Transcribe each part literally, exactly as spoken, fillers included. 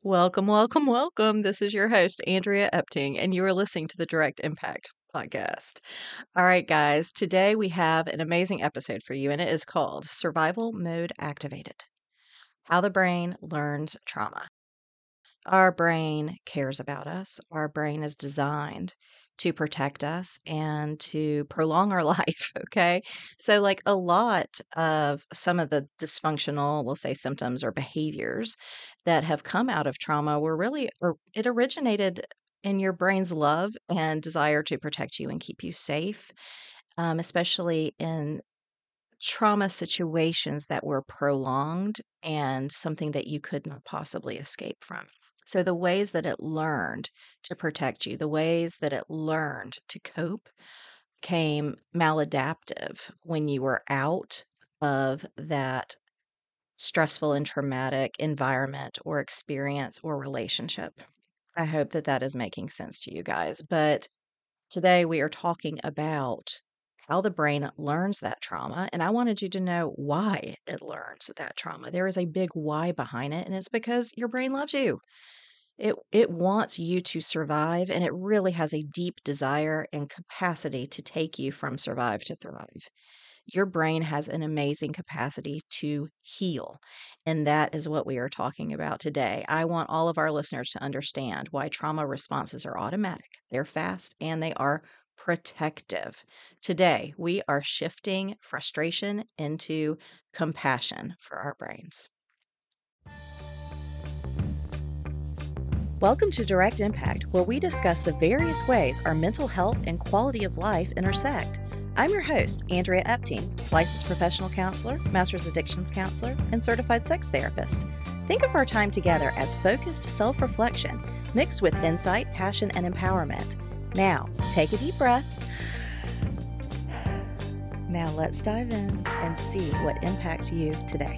Welcome, welcome, welcome. This is your host, Andrea Epting, and you are listening to the Direct Impact Podcast. All right, guys, today we have an amazing episode for you, and it is called Survival Mode Activated: How the Brain Learns Trauma. Our brain cares about us. Our brain is designed to protect us and to prolong our life. Okay. So, like a lot of some of the dysfunctional, we'll say symptoms or behaviors that have come out of trauma were really, or it originated in your brain's love and desire to protect you and keep you safe, um, especially in trauma situations that were prolonged and something that you could not possibly escape from. So, the ways that it learned to protect you, the ways that it learned to cope came maladaptive when you were out of that stressful and traumatic environment or experience or relationship. I hope that that is making sense to you guys. But today we are talking about how the brain learns that trauma, and I wanted you to know why it learns that trauma. There is a big why behind it, and it's because your brain loves you. It it wants you to survive, and it really has a deep desire and capacity to take you from survive to thrive. Your brain has an amazing capacity to heal, and that is what we are talking about today. I want all of our listeners to understand why trauma responses are automatic, they're fast, and they are protective. Today, we are shifting frustration into compassion for our brains. Welcome to Direct Impact, where we discuss the various ways our mental health and quality of life intersect. I'm your host, Andrea Epting, licensed professional counselor, master's addictions counselor, and certified sex therapist. Think of our time together as focused self-reflection, mixed with insight, passion, and empowerment. Now, take a deep breath. Now let's dive in and see what impacts you today.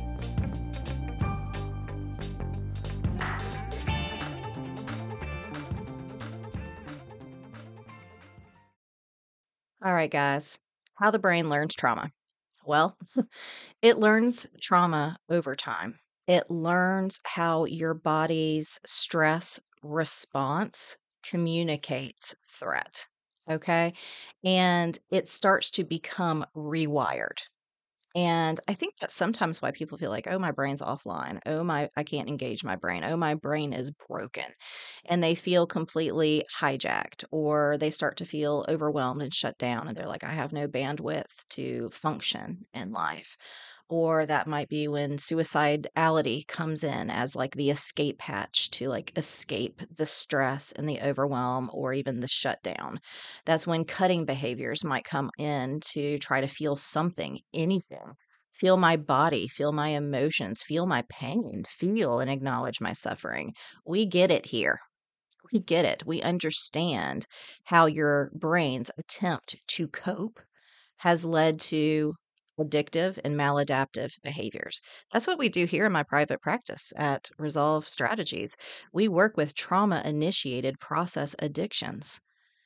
All right, guys, how the brain learns trauma. Well, it learns trauma over time. It learns how your body's stress response communicates threat. Okay. And it starts to become rewired. And I think that's sometimes why people feel like, oh, my brain's offline. Oh, my, I can't engage my brain. Oh, my brain is broken. And they feel completely hijacked, or they start to feel overwhelmed and shut down. And they're like, I have no bandwidth to function in life. Or that might be when suicidality comes in as like the escape hatch to like escape the stress and the overwhelm or even the shutdown. That's when cutting behaviors might come in to try to feel something, anything. Feel my body, feel my emotions, feel my pain, feel and acknowledge my suffering. We get it here. We get it. We understand how your brain's attempt to cope has led to addictive and maladaptive behaviors. That's what we do here in my private practice at Resolve Strategies. We work with trauma initiated process addictions,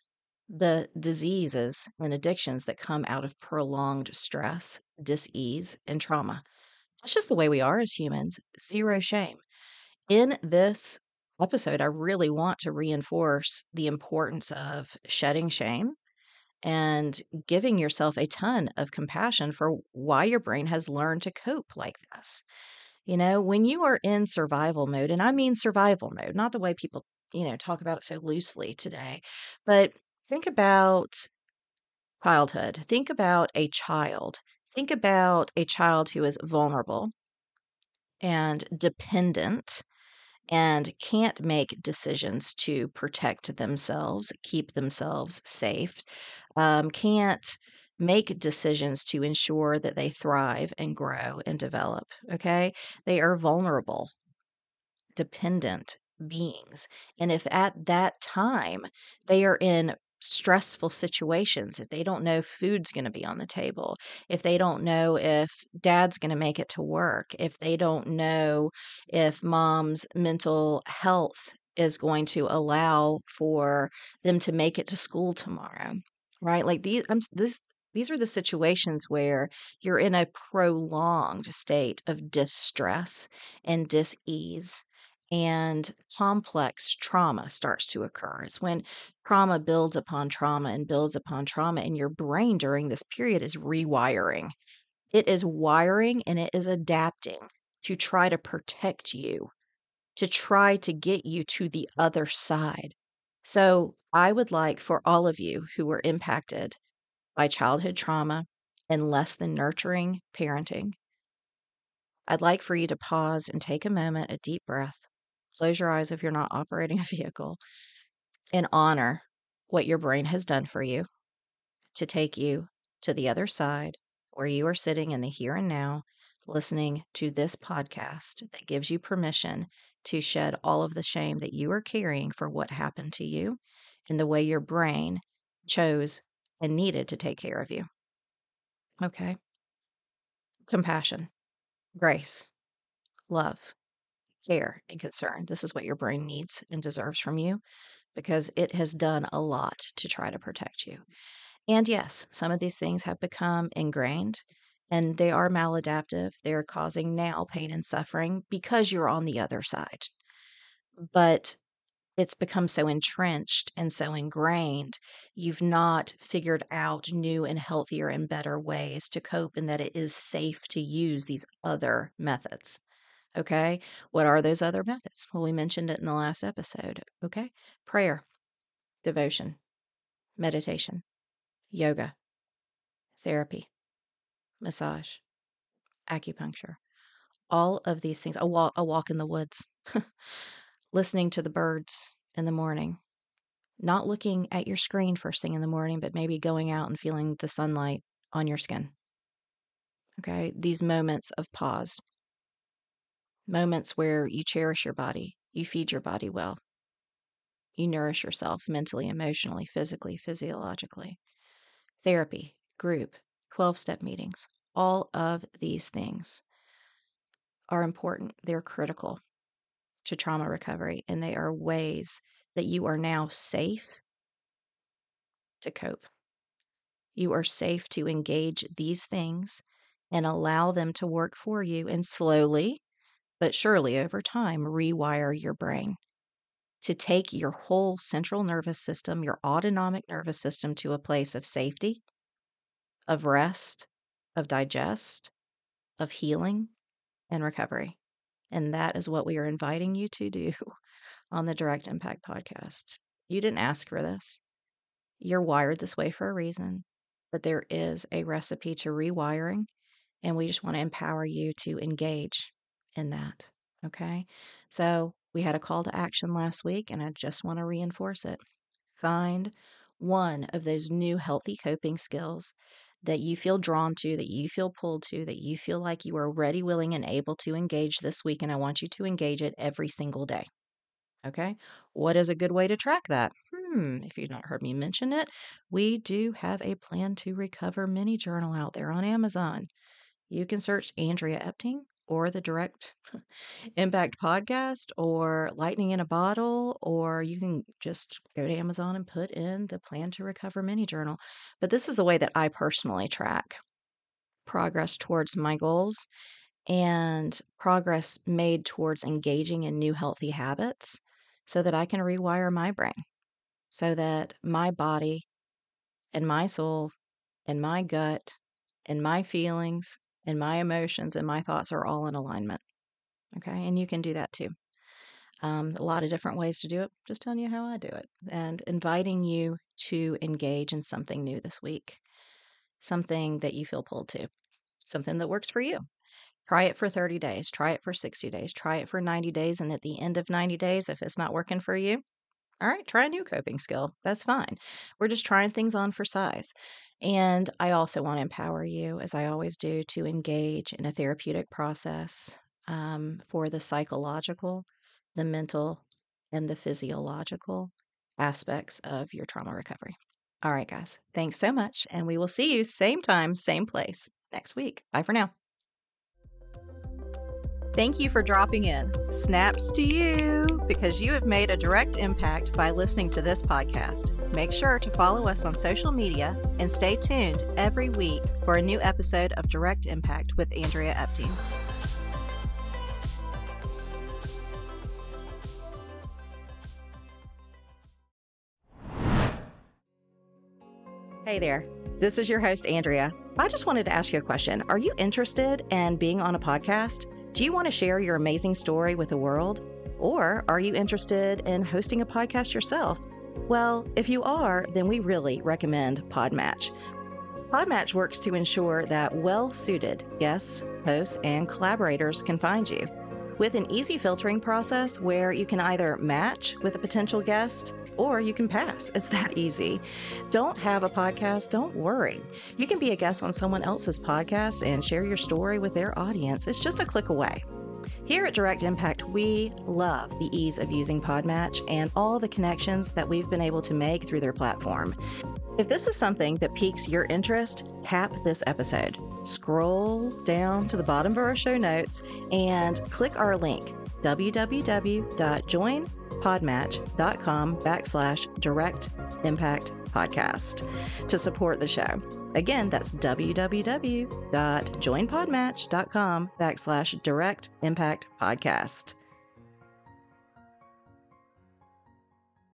the diseases and addictions that come out of prolonged stress, dis-ease, and trauma. That's just the way we are as humans. Zero shame. In this episode, I really want to reinforce the importance of shedding shame and giving yourself a ton of compassion for why your brain has learned to cope like this. You know, when you are in survival mode, and I mean survival mode, not the way people, you know, talk about it so loosely today, but think about childhood. Think about a child. Think about a child who is vulnerable and dependent and can't make decisions to protect themselves, keep themselves safe, um, can't make decisions to ensure that they thrive and grow and develop. Okay. They are vulnerable, dependent beings. And if at that time they are in stressful situations, if they don't know food's going to be on the table, if they don't know if dad's going to make it to work, if they don't know if mom's mental health is going to allow for them to make it to school tomorrow, right? Like these, I'm, this, these are the situations where you're in a prolonged state of distress and dis-ease, and complex trauma starts to occur. It's when trauma builds upon trauma and builds upon trauma, and your brain during this period is rewiring. It is wiring and it is adapting to try to protect you, to try to get you to the other side. So I would like for all of you who were impacted by childhood trauma and less than nurturing parenting, I'd like for you to pause and take a moment, a deep breath, close your eyes if you're not operating a vehicle, and honor what your brain has done for you to take you to the other side where you are sitting in the here and now, listening to this podcast that gives you permission to shed all of the shame that you are carrying for what happened to you and the way your brain chose and needed to take care of you. Okay? Compassion, grace, love, care, and concern. This is what your brain needs and deserves from you because it has done a lot to try to protect you. And yes, some of these things have become ingrained and they are maladaptive. They're causing now pain and suffering because you're on the other side. But it's become so entrenched and so ingrained, you've not figured out new and healthier and better ways to cope, and that it is safe to use these other methods. Okay. What are those other methods? Well, we mentioned it in the last episode. Okay. Prayer, devotion, meditation, yoga, therapy, massage, acupuncture, all of these things. A walk, a walk in the woods, listening to the birds in the morning, not looking at your screen first thing in the morning, but maybe going out and feeling the sunlight on your skin. Okay. These moments of pause, moments where you cherish your body, you feed your body well, you nourish yourself mentally, emotionally, physically, physiologically. Therapy, group, twelve-step meetings, all of these things are important. They're critical to trauma recovery, and they are ways that you are now safe to cope. You are safe to engage these things and allow them to work for you, and slowly but surely over time rewire your brain to take your whole central nervous system, your autonomic nervous system, to a place of safety, of rest, of digest, of healing and recovery. And that is what we are inviting you to do on the Direct Impact Podcast. You didn't ask for this. You're wired this way for a reason, but there is a recipe to rewiring, and we just want to empower you to engage in that. Okay. So we had a call to action last week, and I just want to reinforce it. Find one of those new healthy coping skills that you feel drawn to, that you feel pulled to, that you feel like you are ready, willing, and able to engage this week. And I want you to engage it every single day. Okay. What is a good way to track that? Hmm. If you've not heard me mention it, we do have a Plan to Recover mini journal out there on Amazon. You can search Andrea Epting or the Direct Impact Podcast or Lightning in a Bottle, or you can just go to Amazon and put in the Plan to Recover mini journal. But this is the way that I personally track progress towards my goals and progress made towards engaging in new healthy habits so that I can rewire my brain, so that my body and my soul and my gut and my feelings and my emotions and my thoughts are all in alignment. Okay. And you can do that too. Um, a lot of different ways to do it. Just telling you how I do it and inviting you to engage in something new this week, something that you feel pulled to, something that works for you. Try it for thirty days, try it for sixty days, try it for ninety days. And at the end of ninety days, if it's not working for you, all right, try a new coping skill. That's fine. We're just trying things on for size. And I also want to empower you, as I always do, to engage in a therapeutic process um, for the psychological, the mental, and the physiological aspects of your trauma recovery. All right, guys, thanks so much. And we will see you same time, same place next week. Bye for now. Thank you for dropping in. Snaps to you, because you have made a direct impact by listening to this podcast. Make sure to follow us on social media and stay tuned every week for a new episode of Direct Impact with Andrea Epting. Hey there. This is your host, Andrea. I just wanted to ask you a question. Are you interested in being on a podcast? Do you want to share your amazing story with the world? Or are you interested in hosting a podcast yourself? Well, if you are, then we really recommend Podmatch. Podmatch works to ensure that well-suited guests, hosts, and collaborators can find you. With an easy filtering process where you can either match with a potential guest or you can pass. It's that easy. Don't have a podcast? Don't worry. You can be a guest on someone else's podcast and share your story with their audience. It's just a click away. Here at Direct Impact, we love the ease of using Podmatch and all the connections that we've been able to make through their platform. If this is something that piques your interest, tap this episode. Scroll down to the bottom of our show notes and click our link, www.joinpodmatch.com backslash direct impact podcast to support the show. Again, that's www.joinpodmatch.com backslash direct impact podcast.